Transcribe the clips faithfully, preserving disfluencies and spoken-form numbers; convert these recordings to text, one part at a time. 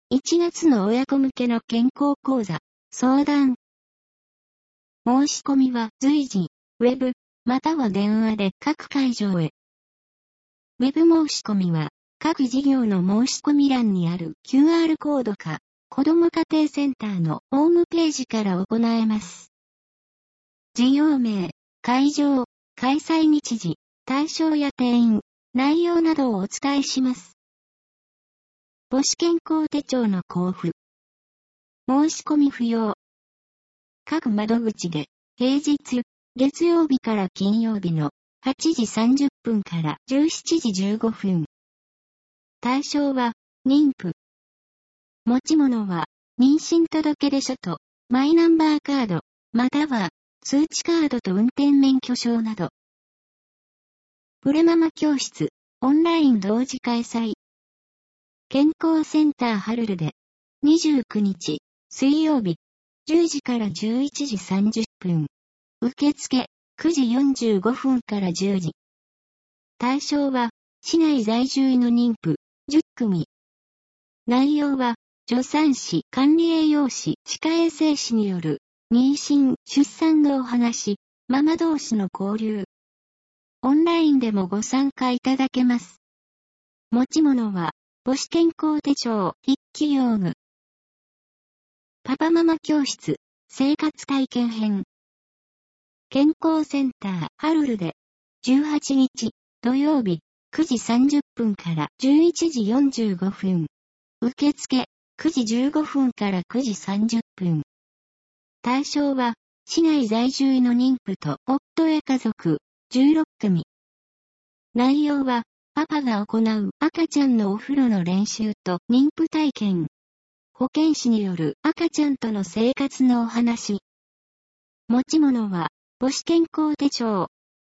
いちがつの親子向けの健康講座、相談。申し込みは随時、ウェブ、または電話で各会場へ。ウェブ申し込みは、各事業の申し込み欄にある キューアール コードか、子ども家庭センターのホームページから行えます。事業名、会場、開催日時、対象や定員、内容などをお伝えします。母子健康手帳の交付。申し込み不要。各窓口で、平日、月曜日から金曜日のはちじさんじゅっぷんからじゅうしちじじゅうごふん。対象は、妊婦。持ち物は、妊娠届出書と、マイナンバーカード、または、通知カードと運転免許証など。プレママ教室、オンライン同時開催。健康センターハルルで、にじゅうくにち、水曜日、じゅうじからじゅういちじさんじゅっぷん。受付、くじよんじゅうごふんからじゅうじ。対象は、市内在住の妊婦、じゅっくみ。内容は、助産師、管理栄養士、歯科衛生士による、妊娠、出産のお話、ママ同士の交流。オンラインでもご参加いただけます。持ち物は、母子健康手帳、筆記用具。パパママ教室、生活体験編。健康センター、ハルルで、じゅうはちにち、土曜日、くじさんじゅっぷんからじゅういちじよんじゅうごふん。受付、くじじゅうごふんからくじさんじゅっぷん。対象は、市内在住の妊婦と夫や家族、じゅうろっくみ。内容は、パパが行う赤ちゃんのお風呂の練習と妊婦体験。保健師による赤ちゃんとの生活のお話。持ち物は、母子健康手帳。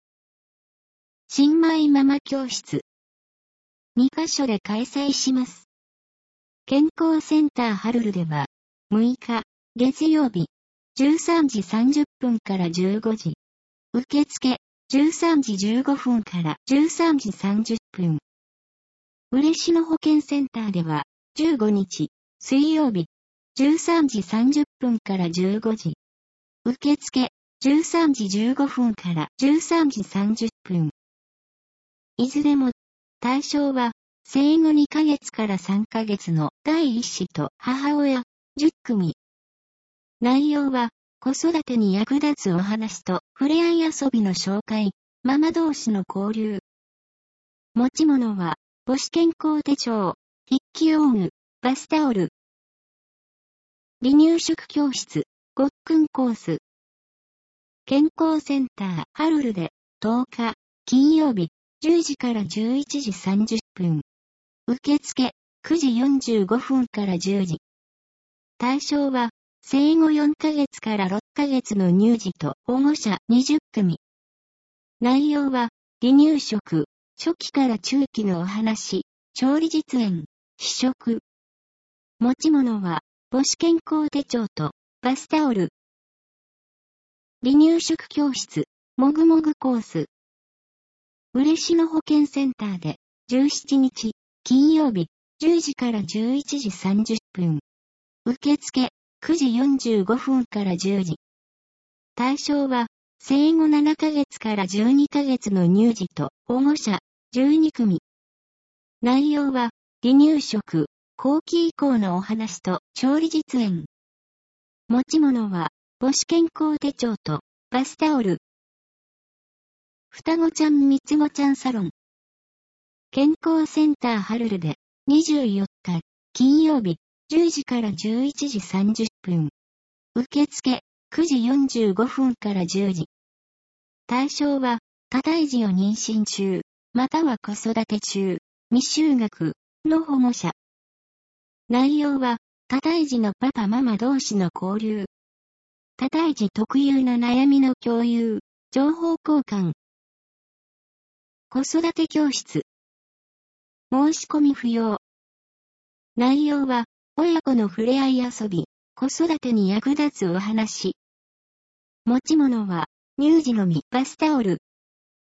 新米ママ教室。にかしょで開催します。健康センターハルルでは、むいか、月曜日、じゅうさんじさんじゅっぷんからじゅうごじ。受付、じゅうさんじじゅうごふんからじゅうさんじさんじゅっぷん。嬉野保健センターでは、じゅうごにち、水曜日、じゅうさんじさんじゅっぷんからじゅうごじ。受付、じゅうさんじじゅうごふんからじゅうさんじさんじゅっぷん。いずれも、対象は、生後にかげつからさんかげつの第一子と母親、じゅっくみ。内容は、子育てに役立つお話と触れ合い遊びの紹介、ママ同士の交流。持ち物は、母子健康手帳、筆記用具、バスタオル。離乳食教室、ごっくんコース。健康センター、ハルルで、とおか、金曜日、じゅうじからじゅういちじさんじゅっぷん。受付、くじよんじゅうごふんからじゅうじ。対象は、生後よんかげつからろっかげつの乳児と保護者にじゅっくみ。内容は、離乳食、初期から中期のお話、調理実演、試食。持ち物は、母子健康手帳と、バスタオル。離乳食教室、もぐもぐコース。嬉野保健センターで、じゅうしちにち、金曜日、じゅうじからじゅういちじさんじゅっぷん。受付、くじよんじゅうごふんからじゅうじ。対象は、生後ななかげつからじゅうにかげつの乳児と保護者、じゅうにくみ。内容は、離乳食、後期以降のお話と調理実演。持ち物は、母子健康手帳とバスタオル。双子ちゃん三つ子ちゃんサロン。健康センターハルルで、にじゅうよっか、金曜日、じゅうじからじゅういちじさんじゅっぷん。受付、くじよんじゅうごふんからじゅうじ。対象は、多胎児を妊娠中、または子育て中、未就学の保護者。内容は、多胎児のパパママ同士の交流。多胎児特有の悩みの共有、情報交換。子育て教室。申し込み不要。内容は、親子の触れ合い遊び、子育てに役立つお話。持ち物は、乳児のみバスタオル。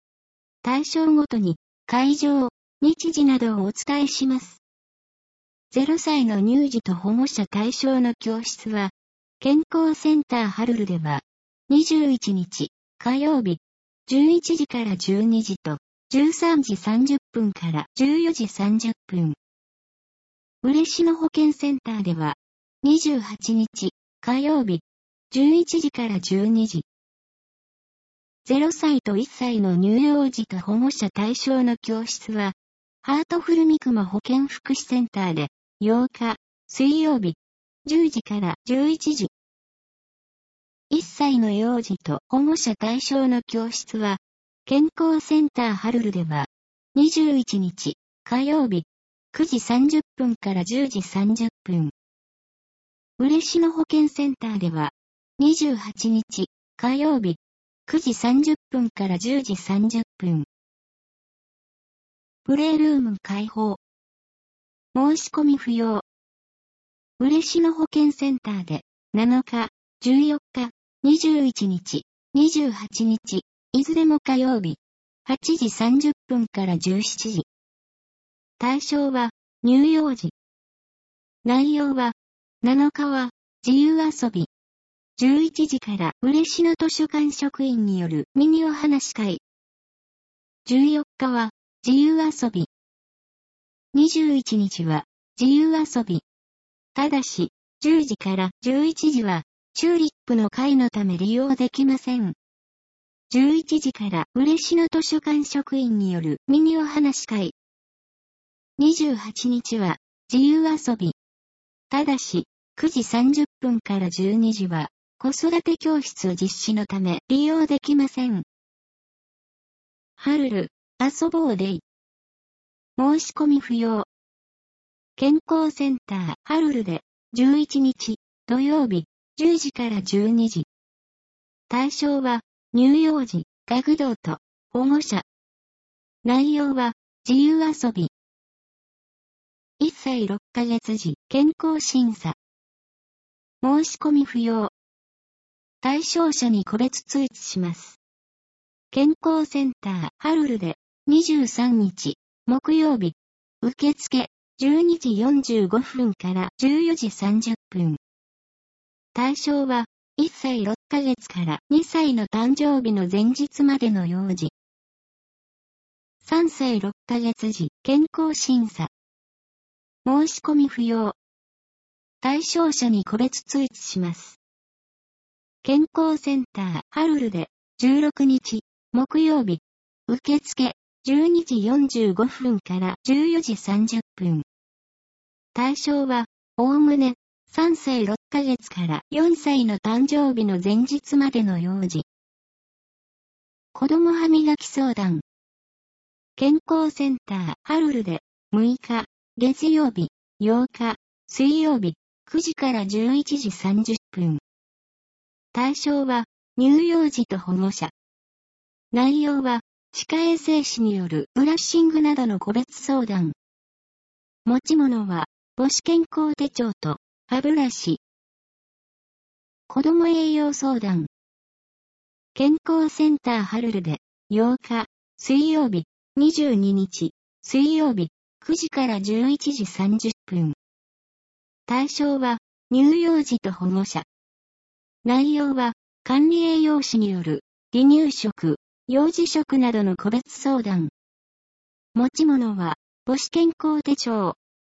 対象ごとに、会場、日時などをお伝えします。 ゼロさいの乳児と保護者対象の教室は、健康センターハルルでは、にじゅういちにち、火曜日、じゅういちじからじゅうにじと、じゅうさんじさんじゅっぷんからじゅうよじさんじゅっぷん。嬉野保健センターでは、にじゅうはちにち、火曜日、じゅういちじからじゅうにじ。ゼロさいといっさいの乳幼児と保護者対象の教室は、ハートフル三雲保健福祉センターで、ようか、水曜日、じゅうじからじゅういちじ。いっさいの幼児と保護者対象の教室は、健康センターハルルでは、にじゅういちにち、火曜日、くじさんじゅっぷんからじゅうじさんじゅっぷん。嬉野保健センターでは、にじゅうはちにち、火曜日、くじさんじゅっぷんからじゅうじさんじゅっぷん。プレイルーム開放。申し込み不要。嬉野保健センターで、なのか、じゅうよっか、にじゅういちにち、にじゅうはちにち、いずれも火曜日、はちじさんじゅっぷんからじゅうしちじ。対象は、乳幼児。内容は、なのかは、自由遊び。じゅういちじから嬉野図書館職員によるミニお話会。じゅうよっかは、自由遊び。にじゅういちにちは、自由遊び。ただし、じゅうじからじゅういちじは、チューリップの会のため利用できません。じゅういちじから嬉野図書館職員によるミニお話会。にじゅうはちにちは、自由遊び。ただし、くじさんじゅっぷんからじゅうにじは、子育て教室実施のため利用できません。ハルル、遊ぼうデイ。申し込み不要。健康センターハルルで、じゅういちにち、土曜日、じゅうじからじゅうにじ。対象は、乳幼児、学童と、保護者。内容は、自由遊び。いっさいろっかげつ時、健康審査。申し込み不要。対象者に個別通知します。健康センターハルルで、にじゅうさんにち、木曜日。受付、じゅうにじよんじゅうごふんからじゅうよじさんじゅっぷん。対象は、いっさいろっかげつからにさいの誕生日の前日までの幼児。さんさいろっかげつ時、健康審査。申し込み不要。対象者に個別通知します。健康センターハルルで、じゅうろくにち、木曜日。受付、じゅうにじよんじゅうごふんからじゅうよじさんじゅっぷん。対象は、おおむね、さんさいろっかげつからよんさいの誕生日の前日までの幼児。子供歯磨き相談。健康センターハルルで、むいか、月曜日、ようか、水曜日、くじからじゅういちじさんじゅっぷん。対象は、乳幼児と保護者。内容は、歯科衛生士によるブラッシングなどの個別相談。持ち物は、母子健康手帳と、歯ブラシ。子供栄養相談。健康センターハルルで、ようか、水曜日、にじゅうににち、水曜日、くじからじゅういちじさんじゅっぷん。対象は、乳幼児と保護者。内容は、管理栄養士による、離乳食、幼児食などの個別相談。持ち物は、母子健康手帳。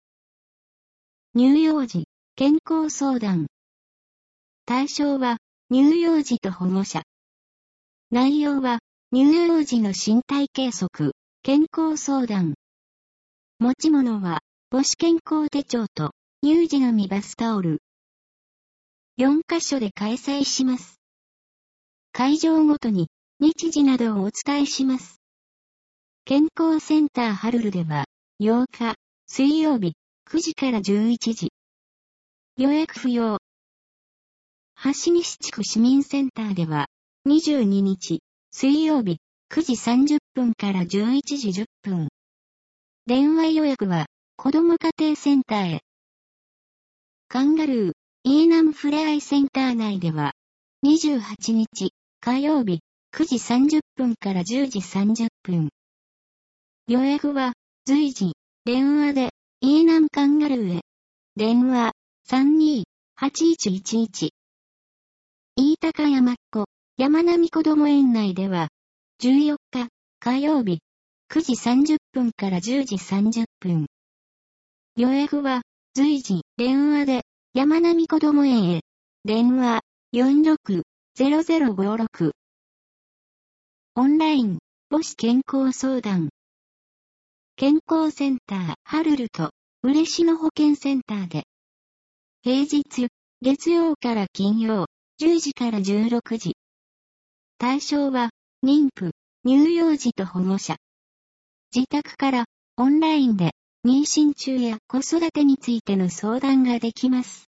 乳幼児、健康相談。対象は、乳幼児と保護者。内容は、乳幼児の身体計測、健康相談。持ち物は、母子健康手帳と、乳児のみバスタオル。よんかしょで開催します。会場ごとに、日時などをお伝えします。健康センターハルルでは、ようか、水曜日、くじからじゅういちじ。予約不要。橋西地区市民センターでは、にじゅうににち、水曜日、くじさんじゅっぷんからじゅういちじじゅっぷん。電話予約は、子ども家庭センターへ。カンガルー、イーナムフレアイセンター内では、にじゅうはちにち、火曜日、くじさんじゅっぷんからじゅうじさんじゅっぷん。予約は、随時、電話で、イーナムカンガルーへ。 電話、さんにーはちいちいちいち。飯高山っ子、山並こども園内では、じゅうよっか、火曜日、くじさんじゅっぷんからじゅうじさんじゅっぷん。予約は、随時、電話で、山並こども園へ。電話、よんろくゼロゼロごろく。オンライン、母子健康相談。健康センター、ハルルと、嬉野保健センターで。平日、月曜から金曜、じゅうじからじゅうろくじ。対象は、妊婦、乳幼児と保護者。自宅から、オンラインで、妊娠中や子育てについての相談ができます。